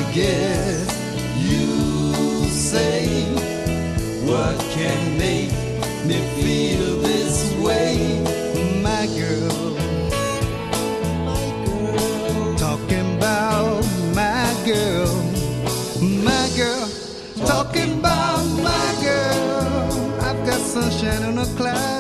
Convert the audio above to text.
guess you say what can make me feel this way. My girl, talking about my girl, talking about my girl. I've got sunshine on a cloud.